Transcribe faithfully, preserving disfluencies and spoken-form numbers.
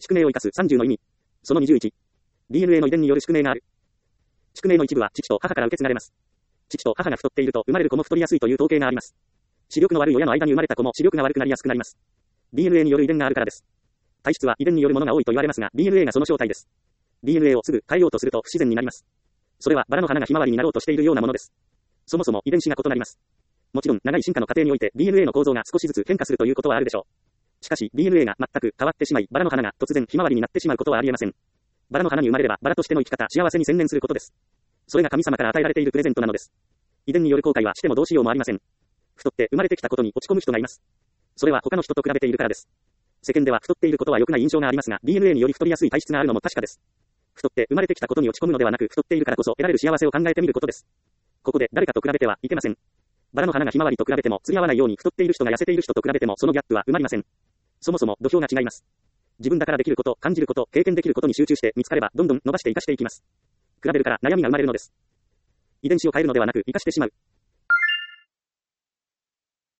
宿命を生かすさんじゅうの意味。そのにじゅういち。ディーエヌエー の遺伝による宿命がある。宿命の一部は父と母から受け継がれます。父と母が太っていると生まれる子も太りやすいという統計があります。視力の悪い親の間に生まれた子も視力が悪くなりやすくなります。ディーエヌエー による遺伝があるからです。体質は遺伝によるものが多いと言われますが、ディーエヌエー がその正体です。ディーエヌエー をすぐ変えようとすると不自然になります。それはバラの花がひまわりになろうとしているようなものです。そもそも遺伝子が異なります。もちろん長い進化の過程において ディーエヌエー の構造が少しずつ変化するということはあるでしょう。しかし ディーエヌエー が全く変わってしまい、バラの花が突然ひまわりになってしまうことはありえません。バラの花に生まれればバラとしての生き方、幸せに専念することです。それが神様から与えられているプレゼントなのです。遺伝による後悔はしてもどうしようもありません。太って生まれてきたことに落ち込む人がいます。それは他の人と比べているからです。世間では太っていることは良くない印象がありますが、ディーエヌエー により太りやすい体質があるのも確かです。太って生まれてきたことに落ち込むのではなく、太っているからこそ得られる幸せを考えてみることです。ここで誰かと比べてはいけません。バラの花がひまわりと比べても釣り合わないように、太っている人が痩せている人と比べてもそのギャップは埋まりません。そもそも土俵が違います。自分だからできること、感じること、経験できることに集中して見つかればどんどん伸ばして活かしていきます。比べるから悩みが生まれるのです。遺伝子を変えるのではなく活かしてしまう。